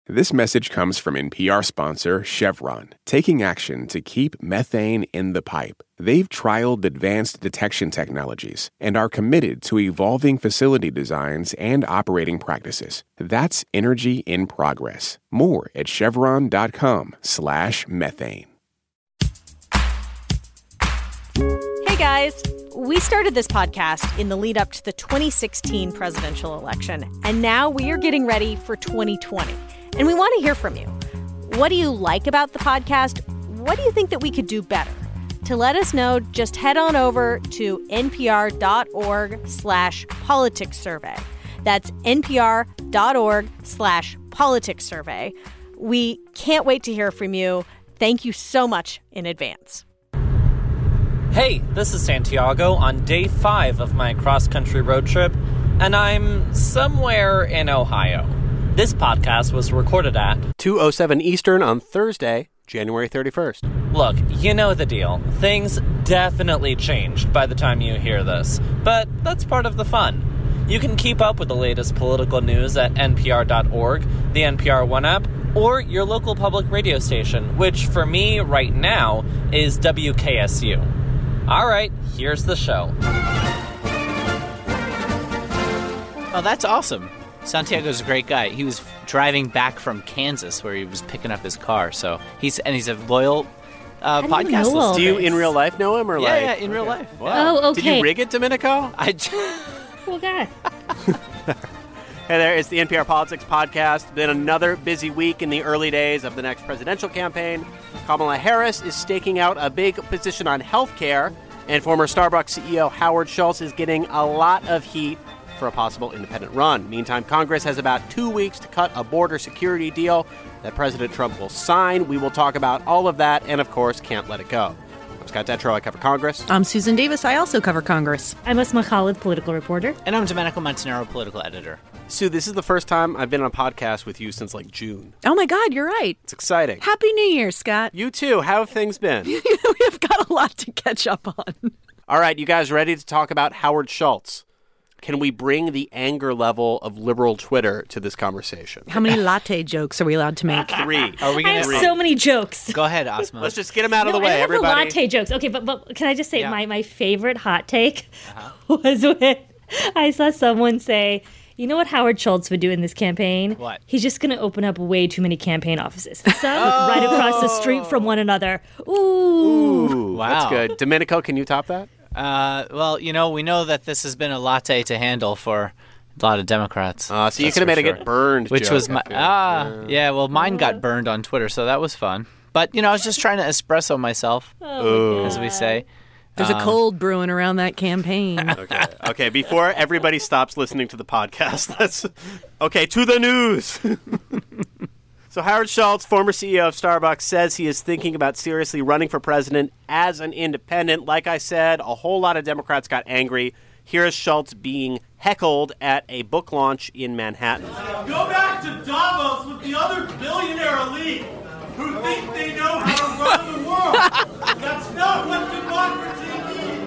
This message comes from NPR sponsor Chevron, taking action to keep methane in the pipe. They've trialed advanced detection technologies and are committed to evolving facility designs and operating practices. That's energy in progress. More at chevron.com/methane. Hey guys, we started this podcast in the lead up to the 2016 presidential election, and now we are getting ready for 2020. And we want to hear from you. What do you like about the podcast? What do you think that we could do better? To let us know, just head on over to npr.org/politics survey. That's npr.org/politics survey. We can't wait to hear from you. Thank you so much in advance. Hey, this is Santiago on day 5 of my cross-country road trip, and I'm somewhere in Ohio. This podcast was recorded at 2:07 Eastern on Thursday, January 31st. Look, you know the deal. Things definitely changed by the time you hear this, but that's part of the fun. You can keep up with the latest political news at npr.org, the NPR One app, or your local public radio station, which for me right now is WKSU. All right, here's the show. Oh, that's awesome. Santiago's a great guy. He was driving back from Kansas where he was picking up his car. So he's a loyal podcast listener. Do you in real life know him or Yeah, in real life. Wow. Oh, okay. Did you rig it, Domenico? Cool guy. Hey there, it's the NPR Politics Podcast. Been another busy week in the early days of the next presidential campaign. Kamala Harris is staking out a big position on health care, and former Starbucks CEO Howard Schultz is getting a lot of heat for a possible independent run. Meantime, Congress has about 2 weeks to cut a border security deal that President Trump will sign. We will talk about all of that and, of course, can't let it go. I'm Scott Detrow. I cover Congress. I'm Susan Davis. I also cover Congress. I'm Asma Khalid, political reporter. And I'm Domenico Montanaro, political editor. Sue, this is the first time I've been on a podcast with you since, June. Oh, my God, you're right. It's exciting. Happy New Year, Scott. You too. How have things been? We have got a lot to catch up on. All right, you guys ready to talk about Howard Schultz? Can we bring the anger level of liberal Twitter to this conversation? How many latte jokes are we allowed to make? 3. Are we I have so many jokes. Go ahead, Asma. Let's just get them out of the way, I love everybody. the latte jokes. Okay, but can I just say Yeah. my favorite hot take was when I saw someone say, you know what Howard Schultz would do in this campaign? What? He's just going to open up way too many campaign offices. Some right across the street from one another. Ooh. Wow. That's good. Domenico, can you top that? Well, we know that this has been a latte to handle for a lot of Democrats. So you could have made a get burned Which joke, was I my... feel. well, mine got burned on Twitter, so that was fun. But, I was just trying to espresso myself, as we say. There's a cold brewing around that campaign. Okay, before everybody stops listening to the podcast, to the news. So Howard Schultz, former CEO of Starbucks, says he is thinking about seriously running for president as an independent. Like I said, a whole lot of Democrats got angry. Here is Schultz being heckled at a book launch in Manhattan. Go back to Davos with the other billionaire elite who think they know how to run the world. That's not what democracy means.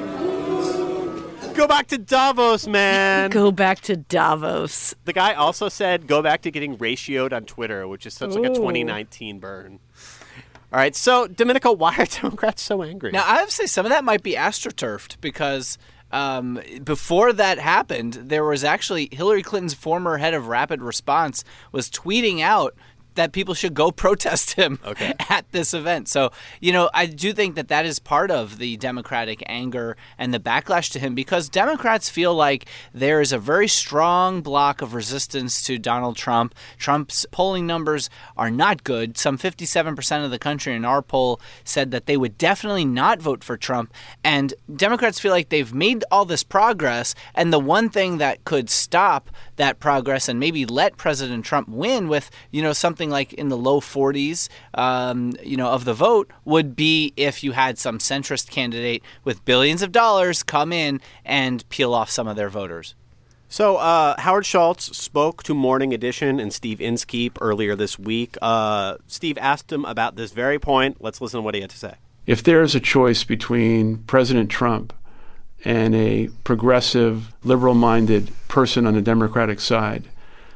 Go back to Davos, man. Go back to Davos. The guy also said, go back to getting ratioed on Twitter, which is such like a 2019 burn. All right, so, Domenico, why are Democrats so angry? Now, I have to say some of that might be astroturfed because before that happened, there was actually Hillary Clinton's former head of rapid response was tweeting out that people should go protest him at this event. So, I do think that is part of the Democratic anger and the backlash to him because Democrats feel like there is a very strong block of resistance to Donald Trump. Trump's polling numbers are not good. Some 57% of the country in our poll said that they would definitely not vote for Trump. And Democrats feel like they've made all this progress, and the one thing that could stop that progress and maybe let President Trump win with, something like in the low 40s, of the vote would be if you had some centrist candidate with billions of dollars come in and peel off some of their voters. So Howard Schultz spoke to Morning Edition and Steve Inskeep earlier this week. Steve asked him about this very point. Let's listen to what he had to say. If there is a choice between President Trump and a progressive, liberal-minded person on the Democratic side,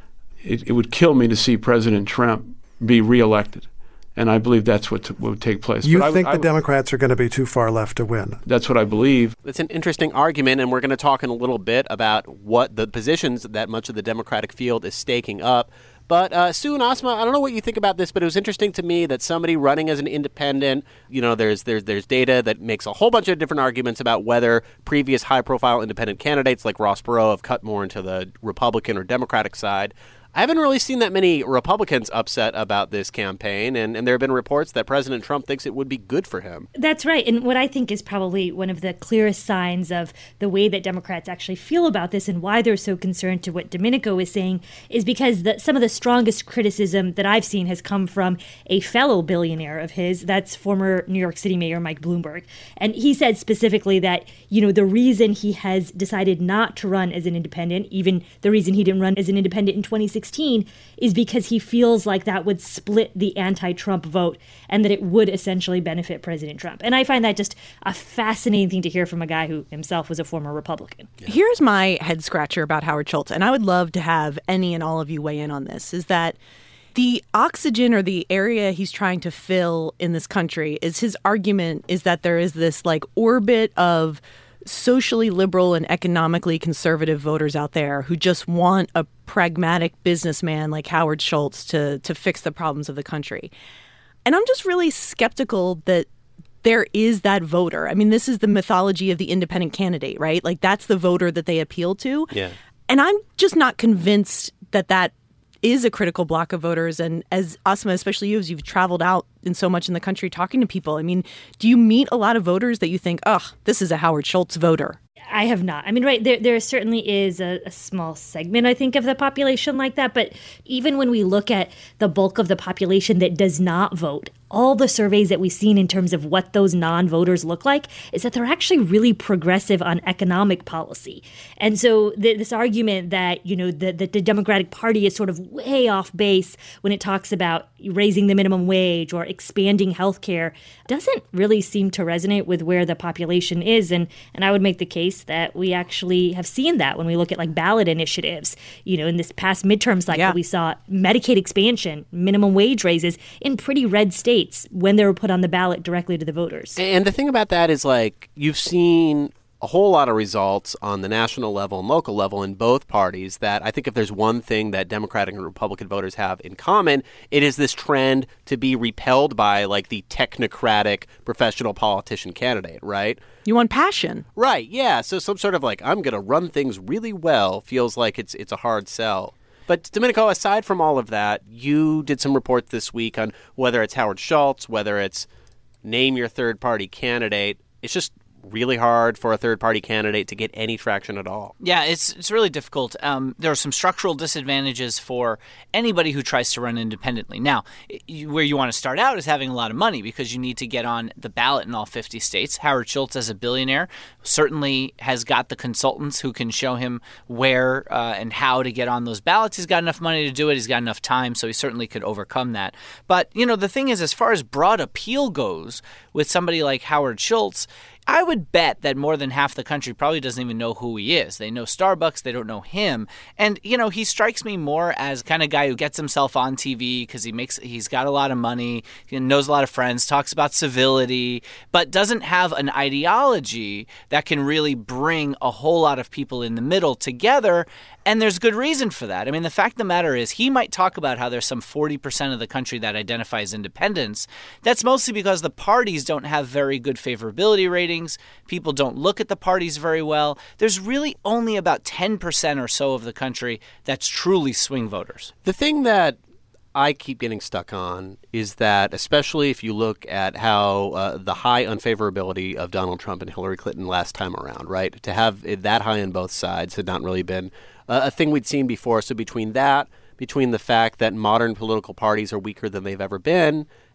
it would kill me to see President Trump be reelected. And I believe that's what would take place. You think the Democrats are going to be too far left to win? That's what I believe. It's an interesting argument, and we're going to talk in a little bit about what the positions that much of the Democratic field is staking up. But Sue and Asma, I don't know what you think about this, but it was interesting to me that somebody running as an independent, there's data that makes a whole bunch of different arguments about whether previous high-profile independent candidates like Ross Perot have cut more into the Republican or Democratic side. I haven't really seen that many Republicans upset about this campaign, and there have been reports that President Trump thinks it would be good for him. That's right. And what I think is probably one of the clearest signs of the way that Democrats actually feel about this and why they're so concerned to what Domenico is saying is because some of the strongest criticism that I've seen has come from a fellow billionaire of his. That's former New York City Mayor Mike Bloomberg. And he said specifically that, the reason he has decided not to run as an independent, even the reason he didn't run as an independent in 2016, is because he feels like that would split the anti-Trump vote and that it would essentially benefit President Trump. And I find that just a fascinating thing to hear from a guy who himself was a former Republican. Yeah. Here's my head scratcher about Howard Schultz, and I would love to have any and all of you weigh in on this, is that the oxygen or the area he's trying to fill in this country is his argument is that there is this orbit of socially liberal and economically conservative voters out there who just want a pragmatic businessman like Howard Schultz to fix the problems of the country. And I'm just really skeptical that there is that voter. I mean, this is the mythology of the independent candidate, right? That's the voter that they appeal to. Yeah. And I'm just not convinced that is a critical block of voters. And as Asma, especially you, as you've traveled out in so much in the country talking to people, I mean, do you meet a lot of voters that you think, this is a Howard Schultz voter? I have not. I mean, right, there certainly is a small segment, I think, of the population like that. But even when we look at the bulk of the population that does not vote, all the surveys that we've seen in terms of what those non-voters look like is that they're actually really progressive on economic policy. And so this argument that, the Democratic Party is sort of way off base when it talks about raising the minimum wage or expanding health care doesn't really seem to resonate with where the population is. And I would make the case that we actually have seen that when we look at ballot initiatives. In this past midterm cycle, we saw Medicaid expansion, minimum wage raises in pretty red states when they were put on the ballot directly to the voters. And the thing about that is you've seen a whole lot of results on the national level and local level in both parties that I think if there's one thing that Democratic and Republican voters have in common, it is this trend to be repelled by the technocratic professional politician candidate, right? You want passion. Right, yeah. So some sort of I'm going to run things really well feels like it's a hard sell. But Domenico, aside from all of that, you did some report this week on whether it's Howard Schultz, whether it's name your third-party candidate. It's just really hard for a third-party candidate to get any traction at all. Yeah, it's really difficult. There are some structural disadvantages for anybody who tries to run independently. Now, where you want to start out is having a lot of money because you need to get on the ballot in all 50 states. Howard Schultz, as a billionaire, certainly has got the consultants who can show him where and how to get on those ballots. He's got enough money to do it. He's got enough time, so he certainly could overcome that. But, the thing is, as far as broad appeal goes with somebody like Howard Schultz, I would bet that more than half the country probably doesn't even know who he is. They know Starbucks. They don't know him. And, he strikes me more as kind of guy who gets himself on TV because he's got a lot of money, he knows a lot of friends, talks about civility, but doesn't have an ideology that can really bring a whole lot of people in the middle together. And there's good reason for that. I mean, the fact of the matter is he might talk about how there's some 40% of the country that identifies independence. That's mostly because the parties don't have very good favorability ratings. People don't look at the parties very well. There's really only about 10% or so of the country that's truly swing voters. The thing that I keep getting stuck on is that, especially if you look at how the high unfavorability of Donald Trump and Hillary Clinton last time around, right? To have it that high on both sides had not really been a thing we'd seen before. So between the fact that modern political parties are weaker than they've ever been,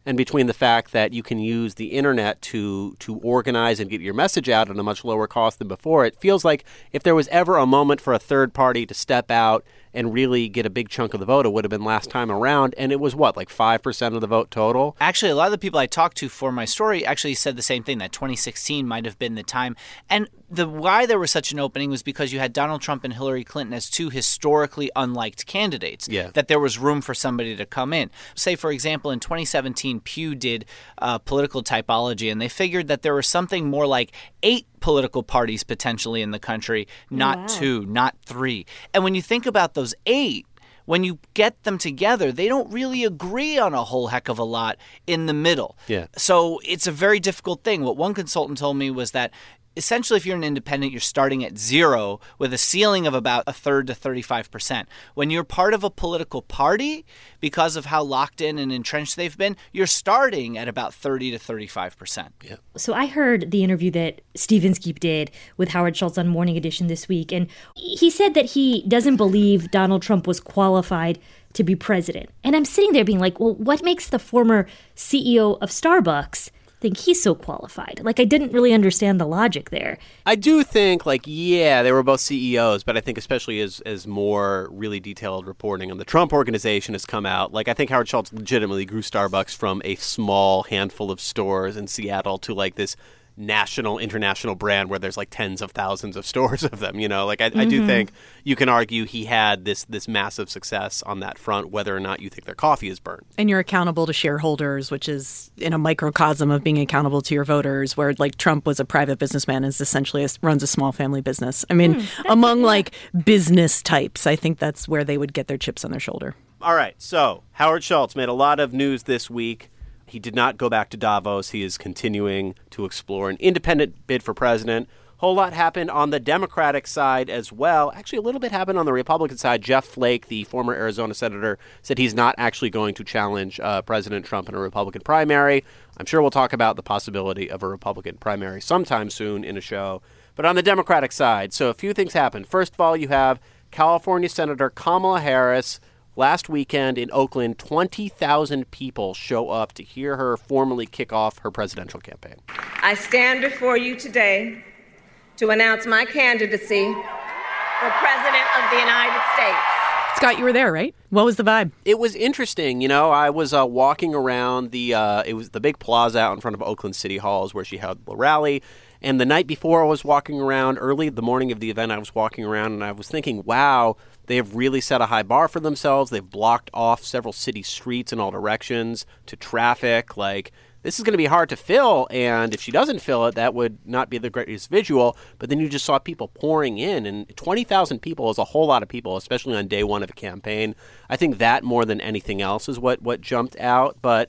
and between the fact that you can use the internet to organize and get your message out at a much lower cost than before, it feels like if there was ever a moment for a third party to step out and really get a big chunk of the vote, it would have been last time around. And it was what, like 5% of the vote total? Actually, a lot of the people I talked to for my story actually said the same thing, that 2016 might have been the time. And why there was such an opening was because you had Donald Trump and Hillary Clinton as two historically unliked candidates, that there was room for somebody to come in. Say, for example, in 2017, Pew did political typology, and they figured that there was something more like 8 political parties potentially in the country, not 2, not 3. And when you think about those 8, when you get them together, they don't really agree on a whole heck of a lot in the middle. Yeah. So it's a very difficult thing. What one consultant told me was that essentially, if you're an independent, you're starting at 0 with a ceiling of about a third to 35%. When you're part of a political party, because of how locked in and entrenched they've been, you're starting at about 30 to 35%. Yeah. So I heard the interview that Steve Inskeep did with Howard Schultz on Morning Edition this week, and he said that he doesn't believe Donald Trump was qualified to be president. And I'm sitting there being like, well, what makes the former CEO of Starbucks think he's so qualified? Like, I didn't really understand the logic there. I do think, they were both CEOs, but I think especially as more really detailed reporting on the Trump organization has come out, I think Howard Schultz legitimately grew Starbucks from a small handful of stores in Seattle to this national, international brand where there's tens of thousands of stores of them, I do think you can argue he had this massive success on that front, whether or not you think their coffee is burnt. And you're accountable to shareholders, which is in a microcosm of being accountable to your voters, where Trump was a private businessman and is essentially runs a small family business. I mean, among business types, I think that's where they would get their chips on their shoulder. All right. So Howard Schultz made a lot of news this week. He did not go back to Davos. He is continuing to explore an independent bid for president. Whole lot happened on the Democratic side as well. Actually, a little bit happened on the Republican side. Jeff Flake, the former Arizona senator, said he's not actually going to challenge President Trump in a Republican primary. I'm sure we'll talk about the possibility of a Republican primary sometime soon in a show. But on the Democratic side, so a few things happened. First of all, you have California Senator Kamala Harris. Last weekend in Oakland, 20,000 people show up to hear her formally kick off her presidential campaign. I stand before you today to announce my candidacy for President of the United States. Scott, you were there, right? What was the vibe? It was interesting. I was walking around it was the big plaza out in front of Oakland City Hall is where she held the rally. And the night before I was walking around, early the morning of the event, I was walking around and I was thinking, wow, they have really set a high bar for themselves. They've blocked off several city streets in all directions to traffic. This is going to be hard to fill, and if she doesn't fill it, that would not be the greatest visual. But then you just saw people pouring in, and 20,000 people is a whole lot of people, especially on day one of a campaign. I think that more than anything else is what jumped out. But,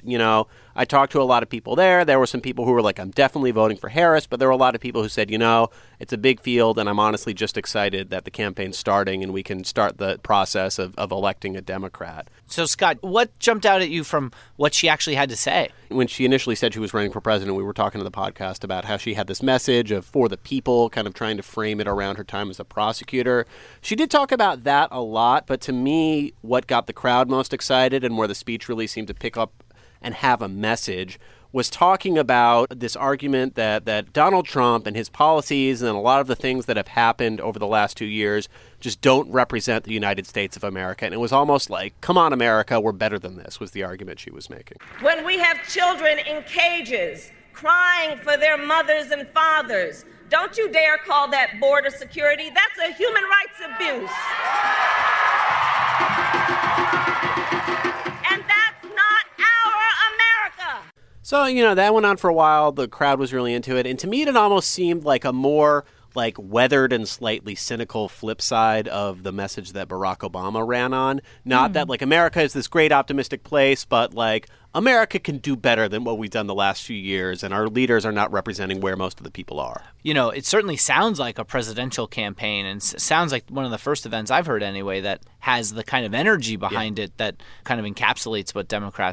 I talked to a lot of people there. There were some people who were like, I'm definitely voting for Harris, but there were a lot of people who said, it's a big field, and I'm honestly just excited that the campaign's starting and we can start the process of electing a Democrat. So, Scott, what jumped out at you from what she actually had to say? When she initially said she was running for president, we were talking to the podcast about how she had this message of for the people, kind of trying to frame it around her time as a prosecutor. She did talk about that a lot, but to me, what got the crowd most excited and where the speech really seemed to pick up and have a message was talking about this argument that Donald Trump and his policies and a lot of the things that have happened over the last 2 years just don't represent the United States of America. And it was almost like, come on, America, we're better than this, was the argument she was making. When we have children in cages crying for their mothers and fathers, don't you dare call that border security. That's a human rights abuse. And that's not our America. So, that went on for a while. The crowd was really into it. And to me, it almost seemed like a more weathered and slightly cynical flip side of the message that Barack Obama ran on. Not that America is this great optimistic place, but America can do better than what we've done the last few years, and our leaders are not representing where most of the people are. It certainly sounds like a presidential campaign, and sounds like one of the first events I've heard anyway that has the kind of energy behind it that kind of encapsulates what Democrats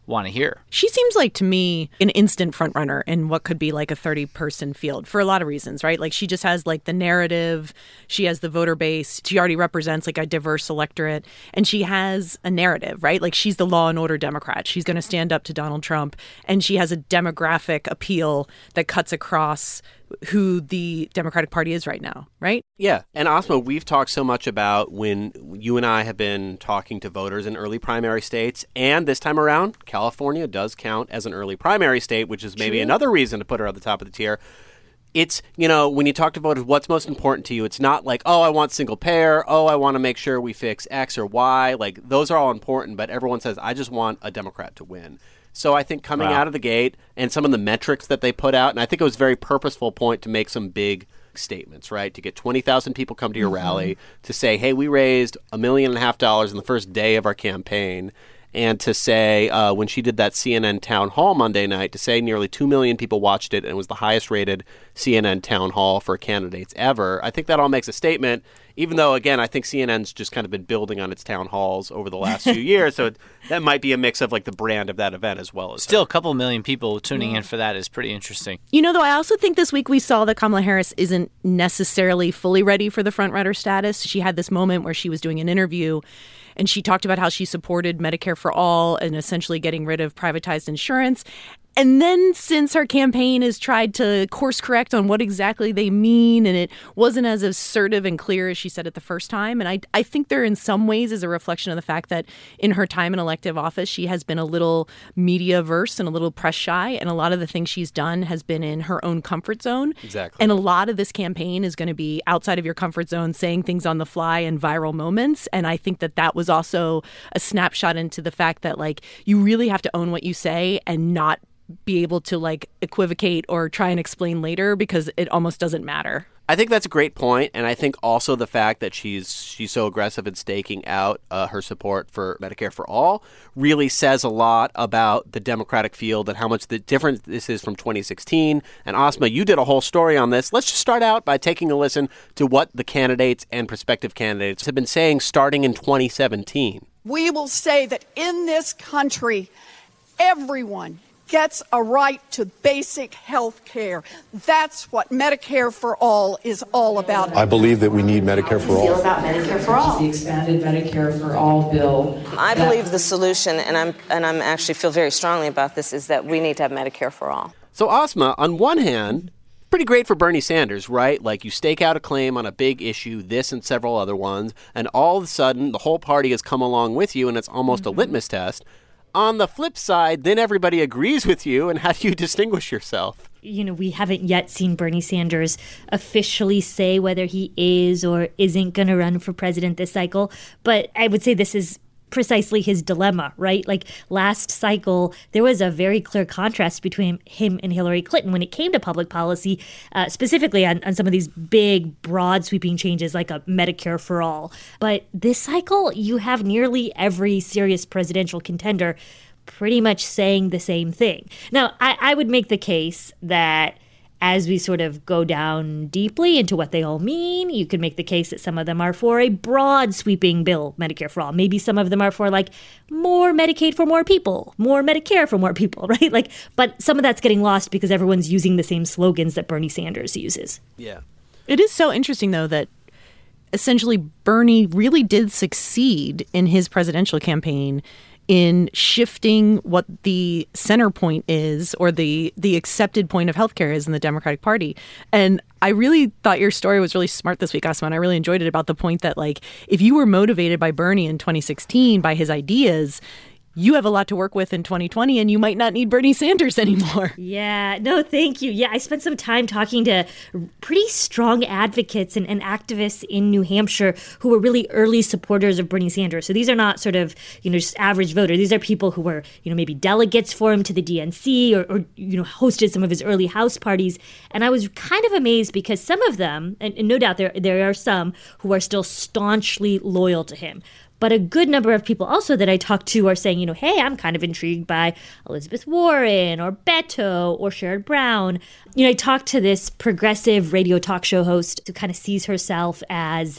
want to hear. She seems like, to me, an instant frontrunner in what could be like a 30-person field for a lot of reasons, right? Like, she just has like the narrative, she has the voter base, she already represents like a diverse electorate, and she has a narrative, right? Like, she's the law and order Democrat. She's going to stand up to Donald Trump, and she has a demographic appeal that cuts across who the Democratic Party is right now, right? Yeah. And Asma, we've talked so much about when you and I have been talking to voters in early primary states. And this time around, California does count as an early primary state, which is maybe another reason to put her at the top of the tier. It's, when you talk to voters, what's most important to you? It's not like, oh, I want single payer. Oh, I want to make sure we fix X or Y. Like, those are all important. But everyone says, I just want a Democrat to win. So I think coming out of the gate and some of the metrics that they put out, and I think it was a very purposeful point to make some big statements, right? To get 20,000 people come to your rally, to say, hey, we raised $1.5 million in the first day of our campaign. And to say, when she did that CNN town hall Monday night, to say nearly 2 million people watched it and it was the highest rated CNN town hall for candidates ever. I think that all makes a statement, even though, again, I think CNN's just kind of been building on its town halls over the last few years. So that might be a mix of like the brand of that event as well as still a couple million people tuning in for that is pretty interesting. Though, I also think this week we saw that Kamala Harris isn't necessarily fully ready for the frontrunner status. She had this moment where she was doing an interview and she talked about how she supported Medicare for all and essentially getting rid of privatized insurance. And then since her campaign has tried to course correct on what exactly they mean, and it wasn't as assertive and clear as she said it the first time. And I think there in some ways is a reflection of the fact that in her time in elective office, she has been a little media-averse and a little press shy. And a lot of the things she's done has been in her own comfort zone. Exactly. And a lot of this campaign is going to be outside of your comfort zone, saying things on the fly and viral moments. And I think that was also a snapshot into the fact that, like, you really have to own what you say and not be able to like equivocate or try and explain later because it almost doesn't matter. I think that's a great point, and I think also the fact that she's so aggressive in staking out her support for Medicare for All really says a lot about the Democratic field and how much the difference this is from 2016. And Asma, you did a whole story on this. Let's just start out by taking a listen to what the candidates and prospective candidates have been saying starting in 2017. We will say that in this country, everyone gets a right to basic health care. That's what Medicare for All is all about. I believe that we need Medicare for all. Feel about Medicare for all. The expanded Medicare for all bill. I believe the solution, and I'm actually feel very strongly about this, is that we need to have Medicare for all. So Asma, on one hand, pretty great for Bernie Sanders, right? Like, you stake out a claim on a big issue, this and several other ones, and all of a sudden the whole party has come along with you, and it's almost a litmus test. On the flip side, then everybody agrees with you, and how do you distinguish yourself? We haven't yet seen Bernie Sanders officially say whether he is or isn't going to run for president this cycle. But I would say this is precisely his dilemma, right? Like, last cycle, there was a very clear contrast between him and Hillary Clinton when it came to public policy, specifically on some of these big, broad, sweeping changes like a Medicare for all. But this cycle, you have nearly every serious presidential contender pretty much saying the same thing. Now, I would make the case that as we sort of go down deeply into what they all mean, you could make the case that some of them are for a broad sweeping bill, Medicare for all. Maybe some of them are for like more Medicaid for more people, more Medicare for more people, right? Like, but some of that's getting lost because everyone's using the same slogans that Bernie Sanders uses. Yeah. It is so interesting, though, that essentially Bernie really did succeed in his presidential campaign in shifting what the center point is, or the accepted point of healthcare is in the Democratic Party. And I really thought your story was really smart this week, Asma, and I really enjoyed it about the point that, like, if you were motivated by Bernie in 2016 by his ideas, you have a lot to work with in 2020, and you might not need Bernie Sanders anymore. Yeah, no, thank you. Yeah, I spent some time talking to pretty strong advocates and activists in New Hampshire who were really early supporters of Bernie Sanders. So these are not sort of, just average voters. These are people who were, maybe delegates for him to the DNC or hosted some of his early House parties. And I was kind of amazed because some of them, and no doubt there are some who are still staunchly loyal to him. But a good number of people also that I talked to are saying, hey, I'm kind of intrigued by Elizabeth Warren or Beto or Sherrod Brown. I talked to this progressive radio talk show host who kind of sees herself as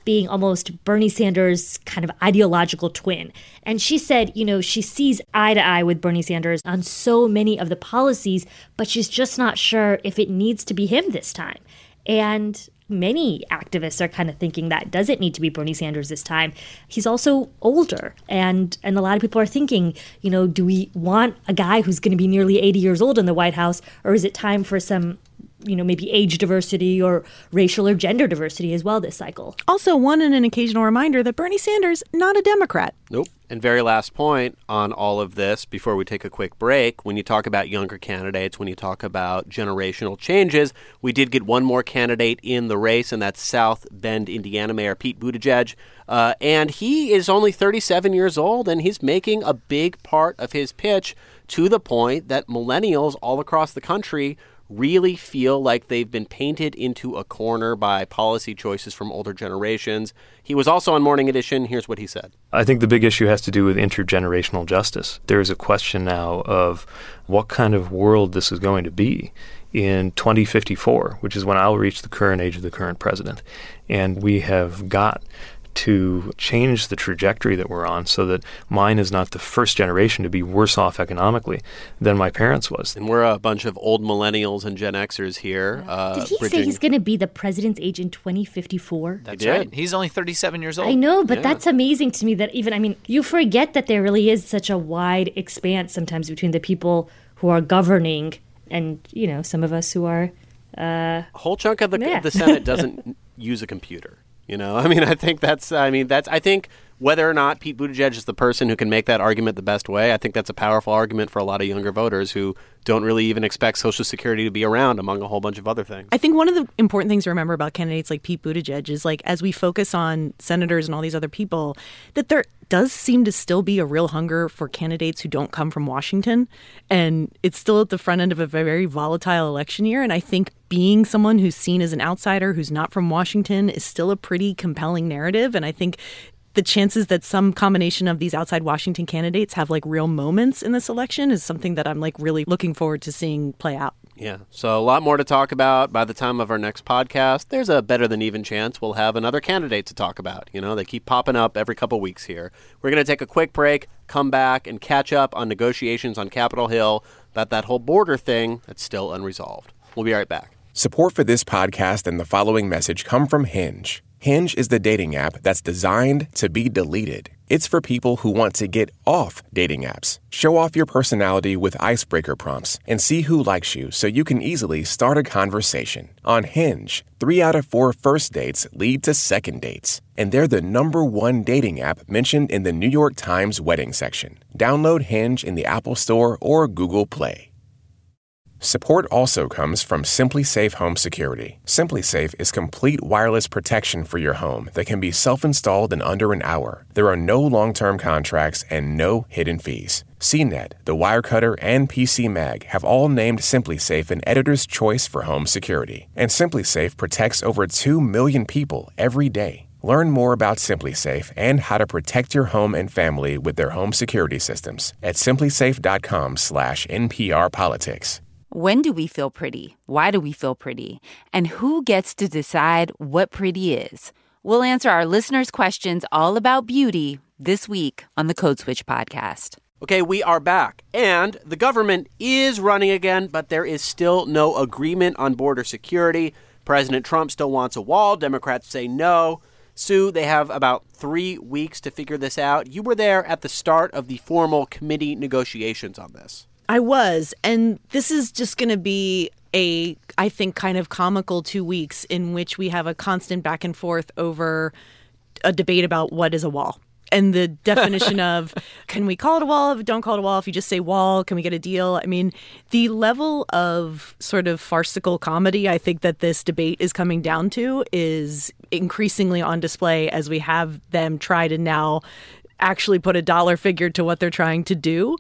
being almost Bernie Sanders' kind of ideological twin. And she said, she sees eye to eye with Bernie Sanders on so many of the policies, but she's just not sure if it needs to be him this time. And many activists are kind of thinking that does it need to be Bernie Sanders this time? He's also older. And a lot of people are thinking, do we want a guy who's going to be nearly 80 years old in the White House? Or is it time for some maybe age diversity or racial or gender diversity as well this cycle? Also, an occasional reminder that Bernie Sanders, not a Democrat. Nope. And very last point on all of this, before we take a quick break, when you talk about younger candidates, when you talk about generational changes, we did get one more candidate in the race, and that's South Bend, Indiana Mayor Pete Buttigieg. And he is only 37 years old, and he's making a big part of his pitch to the point that millennials all across the country really feel like they've been painted into a corner by policy choices from older generations. He was also on Morning Edition. Here's what he said. I think the big issue has to do with intergenerational justice. There is a question now of what kind of world this is going to be in 2054, which is when I'll reach the current age of the current president. And we have got to change the trajectory that we're on so that mine is not the first generation to be worse off economically than my parents was. And we're a bunch of old millennials and Gen Xers here. Did he say he's going to be the president's age in 2054? That's right. He's only 37 years old. I know, but that's amazing to me that you forget that there really is such a wide expanse sometimes between the people who are governing and, some of us who are... a whole chunk of the Senate doesn't use a computer. I think whether or not Pete Buttigieg is the person who can make that argument the best way, I think that's a powerful argument for a lot of younger voters who don't really even expect Social Security to be around, among a whole bunch of other things. I think one of the important things to remember about candidates like Pete Buttigieg is, as we focus on senators and all these other people, that there does seem to still be a real hunger for candidates who don't come from Washington. And it's still at the front end of a very volatile election year. And I think being someone who's seen as an outsider, who's not from Washington, is still a pretty compelling narrative. And I think the chances that some combination of these outside Washington candidates have real moments in this election is something that I'm really looking forward to seeing play out. Yeah, so a lot more to talk about by the time of our next podcast. There's a better than even chance we'll have another candidate to talk about. They keep popping up every couple weeks here. We're going to take a quick break, come back, and catch up on negotiations on Capitol Hill about that whole border thing that's still unresolved. We'll be right back. Support for this podcast and the following message come from Hinge. Hinge is the dating app that's designed to be deleted. It's for people who want to get off dating apps. Show off your personality with icebreaker prompts and see who likes you so you can easily start a conversation. On Hinge, 3 out of 4 first dates lead to second dates. And they're the #1 dating app mentioned in the New York Times wedding section. Download Hinge in the Apple Store or Google Play. Support also comes from SimpliSafe Home Security. SimpliSafe is complete wireless protection for your home that can be self-installed in under an hour. There are no long-term contracts and no hidden fees. CNET, The Wirecutter, and PC Mag have all named SimpliSafe an editor's choice for home security. And SimpliSafe protects over 2 million people every day. Learn more about SimpliSafe and how to protect your home and family with their home security systems at simplisafe.com/NPRPolitics. When do we feel pretty? Why do we feel pretty? And who gets to decide what pretty is? We'll answer our listeners' questions all about beauty this week on the Code Switch podcast. Okay, we are back. And the government is running again, but there is still no agreement on border security. President Trump still wants a wall. Democrats say no. Sue, they have about 3 weeks to figure this out. You were there at the start of the formal committee negotiations on this. I was, and this is just going to be I think, kind of comical 2 weeks in which we have a constant back and forth over a debate about what is a wall. And the definition of, can we call it a wall? If we don't call it a wall, if you just say wall, can we get a deal? I mean, the level of sort of farcical comedy I think that this debate is coming down to is increasingly on display as we have them try to now actually put a dollar figure to what they're trying to do.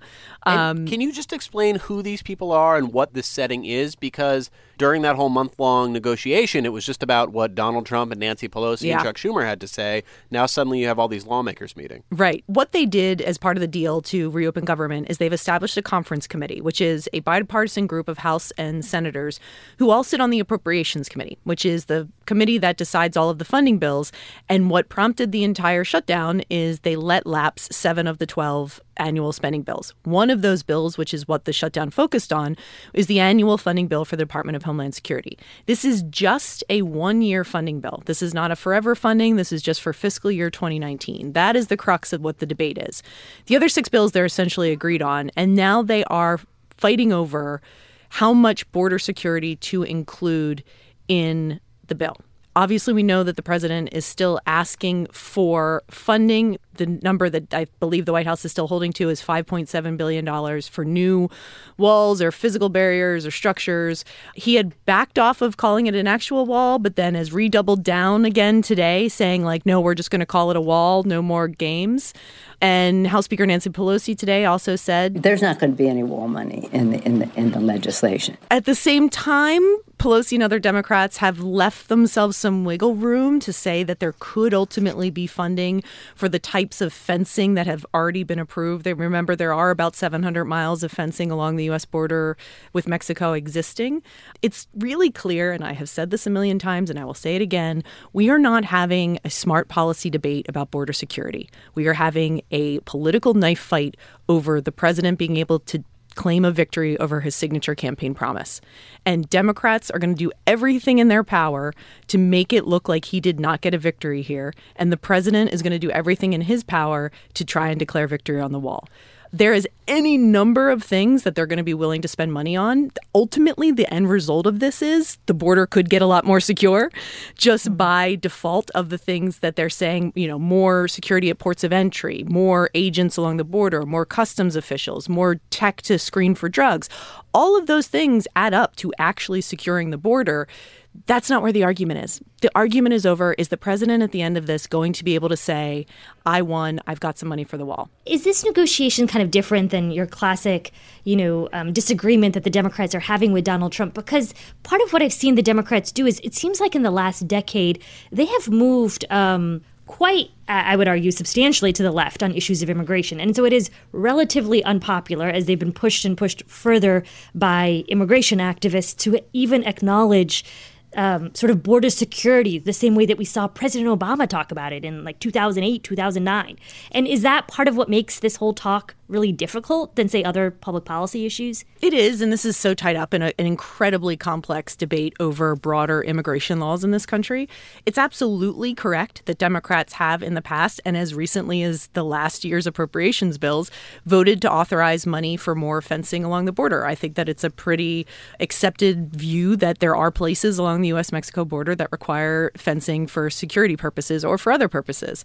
And can you just explain who these people are and what this setting is? Because during that whole month-long negotiation, it was just about what Donald Trump and Nancy Pelosi and Chuck Schumer had to say. Now suddenly you have all these lawmakers meeting. Right. What they did as part of the deal to reopen government is they've established a conference committee, which is a bipartisan group of House and senators who all sit on the Appropriations Committee, which is the committee that decides all of the funding bills. And what prompted the entire shutdown is they let lapse 7 of the 12 annual spending bills. One of those bills, which is what the shutdown focused on, is the annual funding bill for the Department of Homeland Security. This is just a one-year funding bill. This is not a forever funding. This is just for fiscal year 2019. That is the crux of what the debate is. The other 6 bills they're essentially agreed on, and now they are fighting over how much border security to include in the bill. Obviously, we know that the president is still asking for funding. The number that I believe the White House is still holding to is $5.7 billion for new walls or physical barriers or structures. He had backed off of calling it an actual wall, but then has redoubled down again today, saying, like, no, we're just going to call it a wall, no more games. And House Speaker Nancy Pelosi today also said there's not going to be any wall money in the legislation. At the same time, Pelosi and other Democrats have left themselves some wiggle room to say that there could ultimately be funding for the types of fencing that have already been approved. They remember there are about 700 miles of fencing along the U.S. border with Mexico existing. It's really clear, and I have said this a million times, and I will say it again, we are not having a smart policy debate about border security. We are having a political knife fight over the president being able to claim a victory over his signature campaign promise. And Democrats are going to do everything in their power to make it look like he did not get a victory here. And the president is going to do everything in his power to try and declare victory on the wall. There is any number of things that they're going to be willing to spend money on. Ultimately, the end result of this is the border could get a lot more secure just by default of the things that they're saying, you know, more security at ports of entry, more agents along the border, more customs officials, more tech to screen for drugs. All of those things add up to actually securing the border. That's not where the argument is. The argument is over. Is the president at the end of this going to be able to say, I won, I've got some money for the wall? Is this negotiation kind of different than your classic, disagreement that the Democrats are having with Donald Trump? Because part of what I've seen the Democrats do is it seems like in the last decade, they have moved quite, I would argue, substantially to the left on issues of immigration. And so it is relatively unpopular, as they've been pushed further by immigration activists, to even acknowledge sort of border security the same way that we saw President Obama talk about it in like 2008, 2009. And is that part of what makes this whole talk really difficult than, say, other public policy issues? It is, and this is so tied up in an incredibly complex debate over broader immigration laws in this country. It's absolutely correct that Democrats have in the past, and as recently as the last year's appropriations bills, voted to authorize money for more fencing along the border. I think that it's a pretty accepted view that there are places along the U.S.-Mexico border that require fencing for security purposes or for other purposes.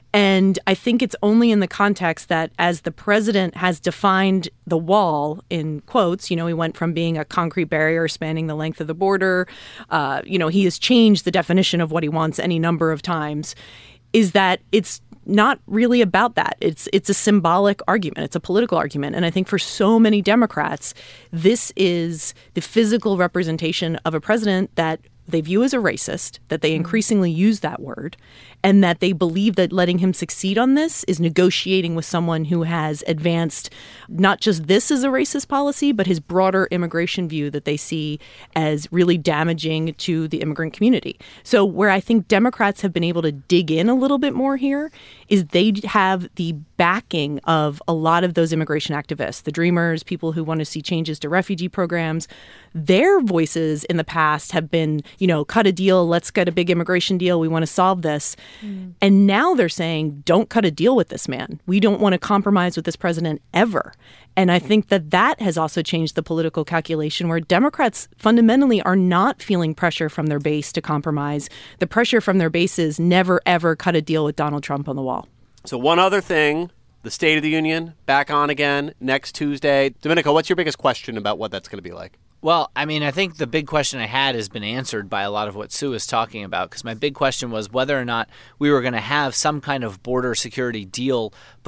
And I think it's only in the context that as the president has defined the wall in quotes, he went from being a concrete barrier spanning the length of the border. He has changed the definition of what he wants any number of times, is that it's not really about that. It's a symbolic argument. It's a political argument. And I think for so many Democrats, this is the physical representation of a president that they view as a racist, that they increasingly use that word, and that they believe that letting him succeed on this is negotiating with someone who has advanced not just this as a racist policy, but his broader immigration view that they see as really damaging to the immigrant community. So where I think Democrats have been able to dig in a little bit more here is they have the backing of a lot of those immigration activists, the Dreamers, people who want to see changes to refugee programs. Their voices in the past have been, cut a deal, let's get a big immigration deal, we want to solve this. And now they're saying, don't cut a deal with this man. We don't want to compromise with this president ever. And I think that has also changed the political calculation, where Democrats fundamentally are not feeling pressure from their base to compromise. The pressure from their base is never, ever cut a deal with Donald Trump on the wall. So one other thing, the State of the Union back on again next Tuesday. Domenico, what's your biggest question about what that's going to be like? Well, I think the big question I had has been answered by a lot of what Sue is talking about, because my big question was whether or not we were going to have some kind of border security deal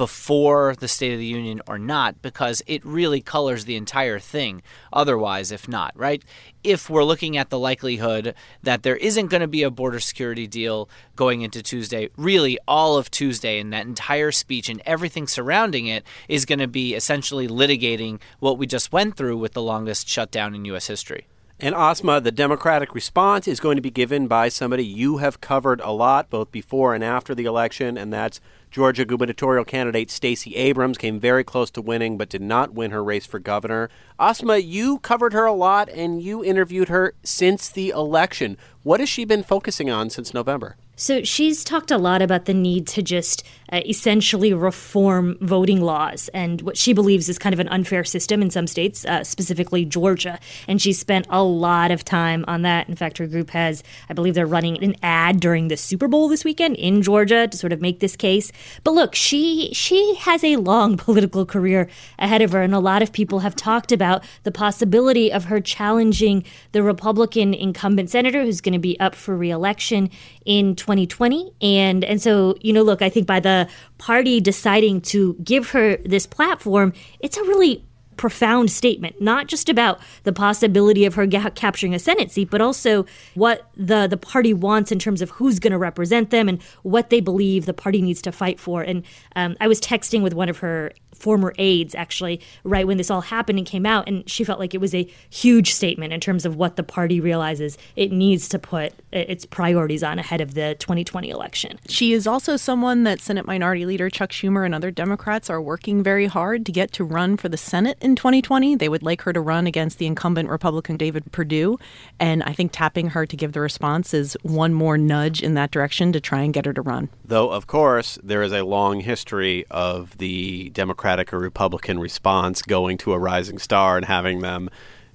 before the State of the Union or not, because it really colors the entire thing otherwise, if not, right? If we're looking at the likelihood that there isn't going to be a border security deal going into Tuesday, really all of Tuesday and that entire speech and everything surrounding it is going to be essentially litigating what we just went through with the longest shutdown in U.S. history. And Asma, the Democratic response is going to be given by somebody you have covered a lot, both before and after the election, and that's Georgia gubernatorial candidate Stacey Abrams. Came very close to winning, but did not win her race for governor. Asma, you covered her a lot, and you interviewed her since the election. What has she been focusing on since November? So she's talked a lot about the need to just essentially reform voting laws and what she believes is kind of an unfair system in some states, specifically Georgia. And she spent a lot of time on that. In fact, her group has, I believe they're running an ad during the Super Bowl this weekend in Georgia to sort of make this case. But look, she has a long political career ahead of her, and a lot of people have talked about the possibility of her challenging the Republican incumbent senator who's going to be up for re-election in 2020. And so, look, I think by the party deciding to give her this platform, it's a really profound statement, not just about the possibility of her capturing a Senate seat, but also what the party wants in terms of who's going to represent them and what they believe the party needs to fight for. And I was texting with one of her former aides, actually, right when this all happened and came out, and she felt like it was a huge statement in terms of what the party realizes it needs to put its priorities on ahead of the 2020 election. She is also someone that Senate Minority Leader Chuck Schumer and other Democrats are working very hard to get to run for the Senate in 2020. They would like her to run against the incumbent Republican David Perdue, and I think tapping her to give the response is one more nudge in that direction to try and get her to run. Though, of course, there is a long history of the Democratic or Republican response going to a rising star and having them,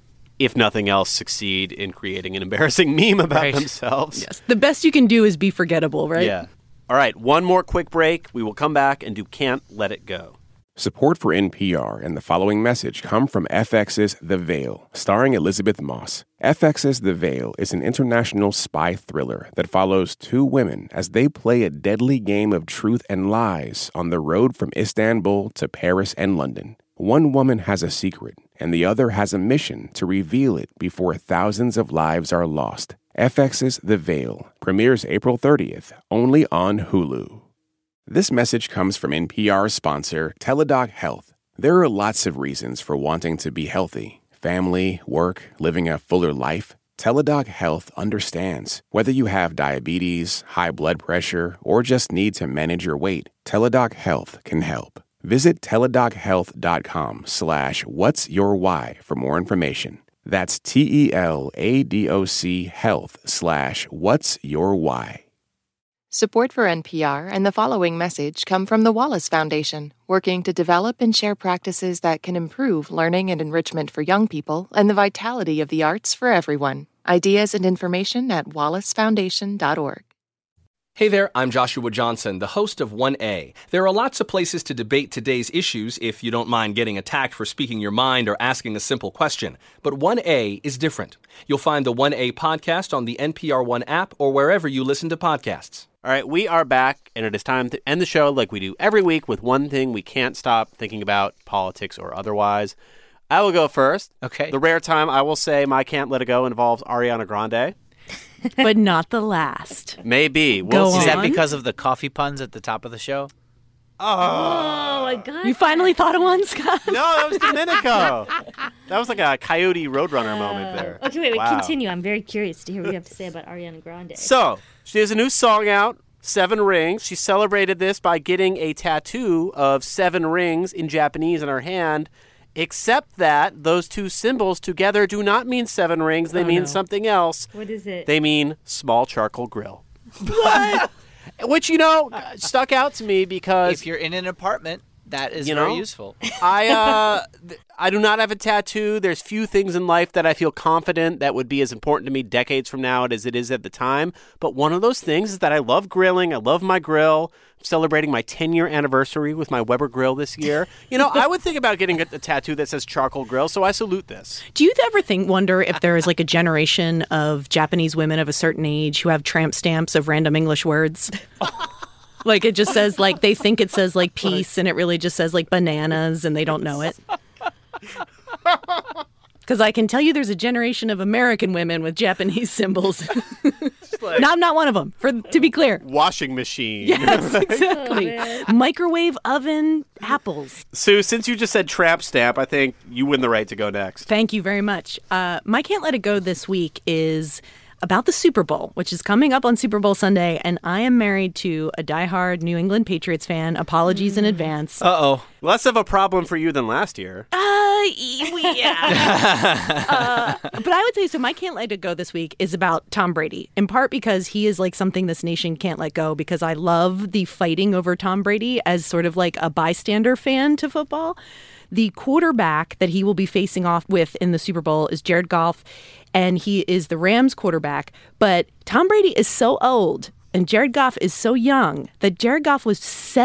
if nothing else, succeed in creating an embarrassing meme about themselves. Yes. The best you can do is be forgettable, right? Yeah. All right, one more quick break. We will come back and do Can't Let It Go. Support for NPR and the following message come from FX's The Veil, starring Elizabeth Moss. FX's The Veil is an international spy thriller that follows two women as they play a deadly game of truth and lies on the road from Istanbul to Paris and London. One woman has a secret, and the other has a mission to reveal it before thousands of lives are lost. FX's The Veil premieres April 30th, only on Hulu. This message comes from NPR sponsor Teladoc Health. There are lots of reasons for wanting to be healthy. Family, work, living a fuller life. Teladoc Health understands. Whether you have diabetes, high blood pressure, or just need to manage your weight, Teladoc Health can help. Visit teladochealth.com/whatsyourwhy for more information. That's TELADOC health/whatsyourwhy. Support for NPR and the following message come from the Wallace Foundation, working to develop and share practices that can improve learning and enrichment for young people and the vitality of the arts for everyone. Ideas and information at wallacefoundation.org. Hey there, I'm Joshua Johnson, the host of 1A. There are lots of places to debate today's issues if you don't mind getting attacked for speaking your mind or asking a simple question. But 1A is different. You'll find the 1A podcast on the NPR One app or wherever you listen to podcasts. All right, we are back, and it is time to end the show like we do every week with one thing we can't stop thinking about, politics or otherwise. I will go first. Okay. The rare time I will say my Can't Let It Go involves Ariana Grande. But not the last. Maybe. Go on. Is that because of the coffee puns at the top of the show? Oh my God. You finally thought of one, Scott? No, that was Domenico. That was like a Coyote Roadrunner moment there. Okay, wait, Wow. continue. I'm very curious to hear what you have to say about Ariana Grande. So, she has a new song out, 7 Rings. She celebrated this by getting a tattoo of 7 rings in Japanese on her hand, except that those two symbols together do not mean 7 rings. They mean something else. What is it? They mean small charcoal grill. What? Which, stuck out to me because... If you're in an apartment, that is very useful. I do not have a tattoo. There's few things in life that I feel confident that would be as important to me decades from now as it is at the time. But one of those things is that I love grilling. I love my grill. I'm celebrating my 10-year anniversary with my Weber grill this year. I would think about getting a tattoo that says charcoal grill, so I salute this. Do you ever wonder if there is like a generation of Japanese women of a certain age who have tramp stamps of random English words? Like it just says like they think it says like peace and it really just says like bananas and they don't know it. Because I can tell you there's a generation of American women with Japanese symbols. Like, no, I'm not one of them, to be clear. Washing machine. Yes, exactly. Microwave oven apples. Sue, since you just said tramp stamp, I think you win the right to go next. Thank you very much. My Can't Let It Go this week is about the Super Bowl, which is coming up on Super Bowl Sunday, and I am married to a diehard New England Patriots fan. Apologies in advance. Uh-oh. Less of a problem for you than last year. Yeah. But I would say, so my Can't Let It Go this week is about Tom Brady, in part because he is like something this nation can't let go, because I love the fighting over Tom Brady as sort of like a bystander fan to football. The quarterback that he will be facing off with in the Super Bowl is Jared Goff, and he is the Rams quarterback. But Tom Brady is so old and Jared Goff is so young that Jared Goff was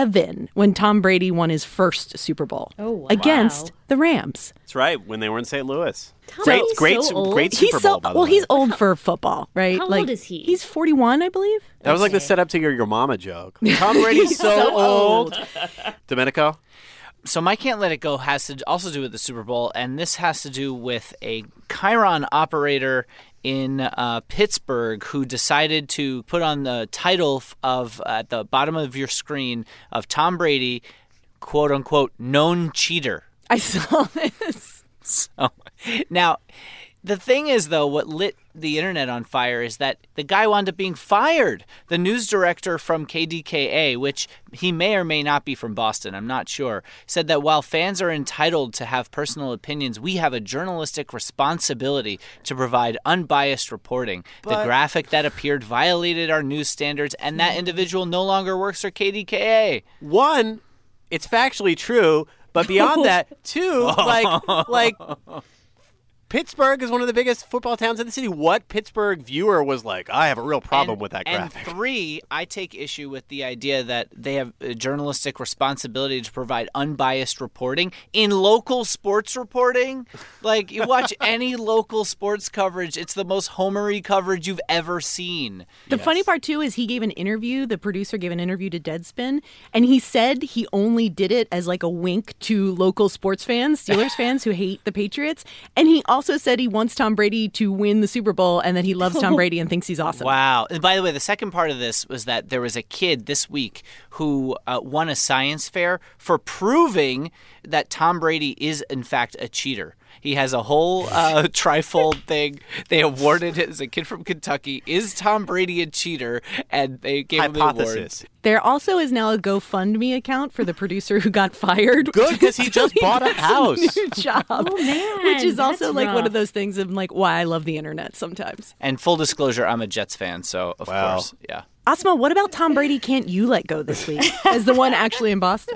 7 when Tom Brady won his first Super Bowl against the Rams. That's right, when they were in St. Louis. Great Super Bowl, by the way. He's old for football, right? How old is he? He's 41, I believe. That was like the setup to your mama joke. Tom Brady's so old. Domenico? So my Can't Let It Go has to also do with the Super Bowl, and this has to do with a Chiron operator in Pittsburgh who decided to put on the title of at the bottom of your screen of Tom Brady, quote unquote, known cheater. I saw this. So now, the thing is, though, what lit the internet on fire is that the guy wound up being fired. The news director from KDKA, which he may or may not be from Boston, I'm not sure, said that while fans are entitled to have personal opinions, we have a journalistic responsibility to provide unbiased reporting. The graphic that appeared violated our news standards, and that individual no longer works for KDKA. One, it's factually true, but beyond that, two, like Pittsburgh is one of the biggest football towns in the city. What Pittsburgh viewer was like, I have a real problem with that graphic? And 3, I take issue with the idea that they have a journalistic responsibility to provide unbiased reporting in local sports reporting. Like, you watch any local sports coverage, it's the most homery coverage you've ever seen. The funny part, too, is he gave an interview, the producer gave an interview to Deadspin, and he said he only did it as like a wink to local sports fans, Steelers fans who hate the Patriots, and he also said he wants Tom Brady to win the Super Bowl and that he loves Tom Brady and thinks he's awesome. Wow. And by the way, the second part of this was that there was a kid this week who won a science fair for proving that Tom Brady is, in fact, a cheater. He has a whole trifold thing. They awarded it as a kid from Kentucky. Is Tom Brady a cheater? And they gave him the award. There also is now a GoFundMe account for the producer who got fired. Good, because he just bought a house. New job. Oh, man. Which is also like one of those things of like why I love the internet sometimes. And full disclosure, I'm a Jets fan, so of course, yeah. Asma, what about Tom Brady Can't You Let Go this week as the one actually in Boston?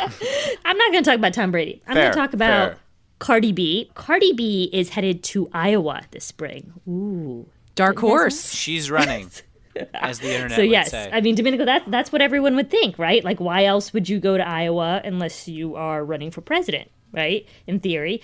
I'm not going to talk about Tom Brady. I'm going to talk about Cardi B. Cardi B is headed to Iowa this spring. Ooh. Dark horse. She's running, as the internet so, would yes, say. I mean, Domenico, that's what everyone would think, right? Like, why else would you go to Iowa unless you are running for president, right? In theory.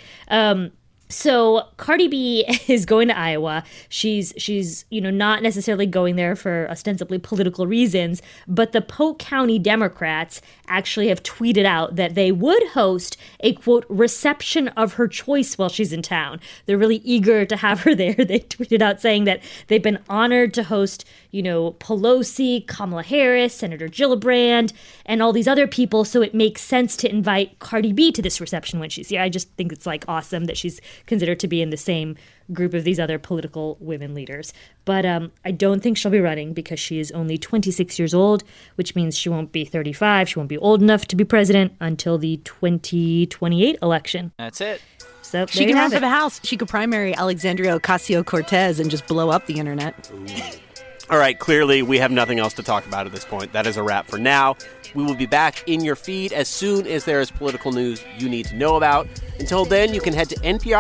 So Cardi B is going to Iowa. She's not necessarily going there for ostensibly political reasons, but the Polk County Democrats actually have tweeted out that they would host a, quote, reception of her choice while she's in town. They're really eager to have her there. They tweeted out saying that they've been honored to host, Pelosi, Kamala Harris, Senator Gillibrand, and all these other people, so it makes sense to invite Cardi B to this reception when she's here. I just think it's awesome that she's considered to be in the same group of these other political women leaders. But I don't think she'll be running because she is only 26 years old, which means she won't be 35. She won't be old enough to be president until the 2028 election. That's it. So she can run for the House. She could primary Alexandria Ocasio-Cortez and just blow up the internet. All right, clearly we have nothing else to talk about at this point. That is a wrap for now. We will be back in your feed as soon as there is political news you need to know about. Until then, you can head to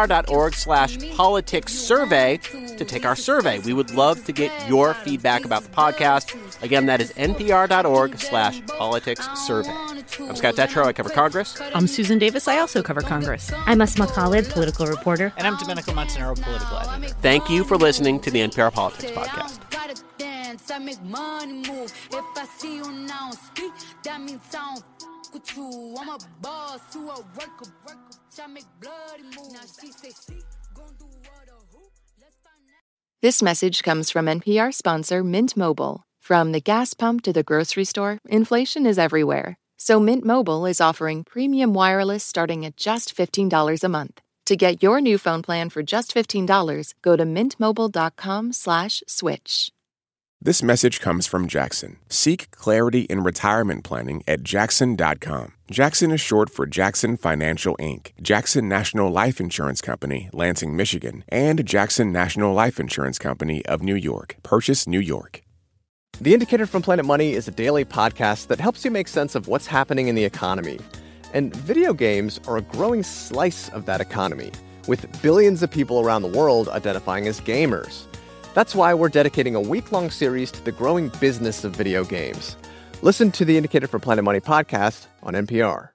npr.org/politicssurvey to take our survey. We would love to get your feedback about the podcast. Again, that is npr.org/politicssurvey. I'm Scott Detrow. I cover Congress. I'm Susan Davis. I also cover Congress. I'm Asma Khalid, political reporter. And I'm Domenico Montanaro, political editor. Thank you for listening to the NPR Politics Podcast. I make money move. If I see you now speak, that means I don't with you. I'm a boss, you a worker. I make bloody move. Now she say she gon' do what or who? Let's find out. This message comes from NPR sponsor Mint Mobile. From the gas pump to the grocery store, inflation is everywhere. So Mint Mobile is offering premium wireless starting at just $15 a month. To get your new phone plan for just $15, go to mintmobile.com/switch. This message comes from Jackson. Seek clarity in retirement planning at Jackson.com. Jackson is short for Jackson Financial Inc., Jackson National Life Insurance Company, Lansing, Michigan, and Jackson National Life Insurance Company of New York, Purchase, New York. The Indicator from Planet Money is a daily podcast that helps you make sense of what's happening in the economy. And video games are a growing slice of that economy, with billions of people around the world identifying as gamers. That's why we're dedicating a week-long series to the growing business of video games. Listen to the Indicator from Planet Money podcast on NPR.